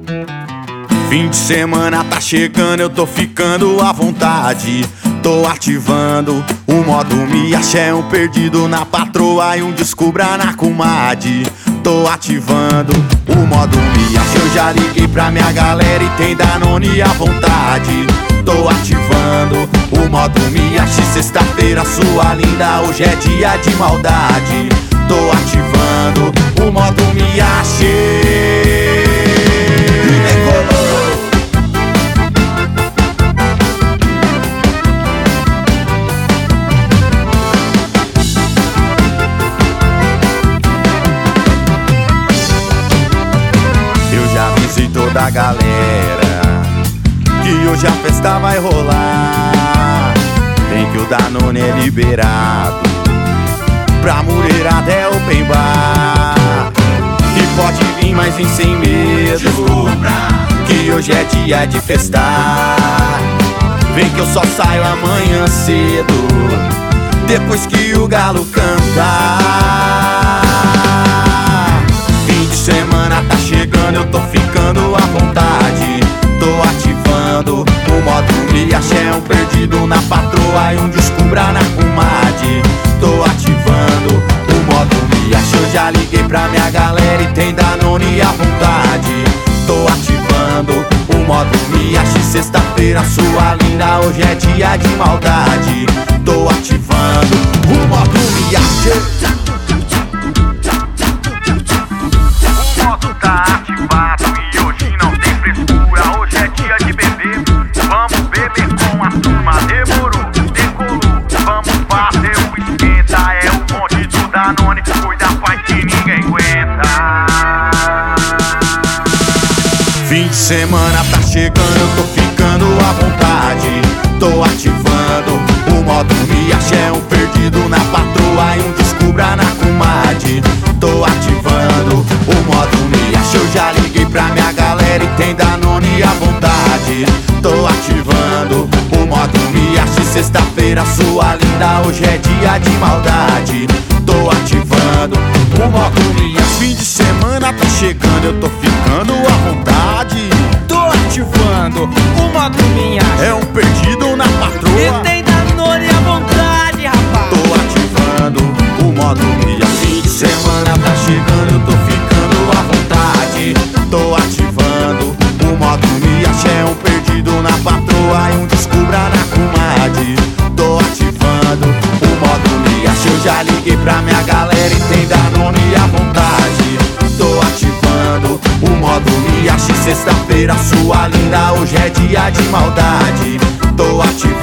Fim de semana tá chegando, eu tô ficando à vontade. Tô ativando o modo me achei um perdido na patroa e um descubra na comadre. Tô ativando o modo me achei, eu já liguei pra minha galera e tem Danone à vontade. Tô ativando o modo me achei, sexta-feira sua linda, hoje é dia de maldade. Tô ativando o modo me achei. Da galera que hoje a festa vai rolar. Vem que o Danone é liberado, pra mulherada é open bar. E pode vir, mas vem sem medo. Descubra que hoje é dia de festar. Vem que eu só saio amanhã cedo, depois que o galo cantar. Fim de semana tá chegando, eu tô ficando à vontade. Tô ativando o modo me achei um perdido na patroa e um descubra na comadre. Tô ativando o modo me achei, eu já liguei pra minha galera e tem Danone à vontade. Tô ativando o modo me achei, sexta-feira sua linda, hoje é dia de maldade. Tô ativando o modo me achei. Fim de semana tá chegando, eu tô ficando à vontade. Tô ativando o modo me achei um perdido na patroa e um descubra na comadre. Tô ativando o modo me achei, eu já liguei pra minha galera e tem Danone à vontade. Tô ativando o modo me achei, sexta-feira sua linda, hoje é dia de maldade. Tô ativando o modo me achei. Fim de semana tá chegando, eu tô ficando à vontade. Tô ativando o modo me achei, é um perdido na patroa e tem Danone à vontade, rapaz. Tô ativando o modo me achei. Fim de semana tá chegando, eu tô ficando à vontade. Tô ativando o modo me achei, é um perdido na patroa e um descubra na comadre. Tô ativando o modo me achei, eu já liguei pra minha galera e tem Danone à vontade. Tô ativando o modo me achei, sexta-feira sua linda, hoje é dia de maldade. Tô ativando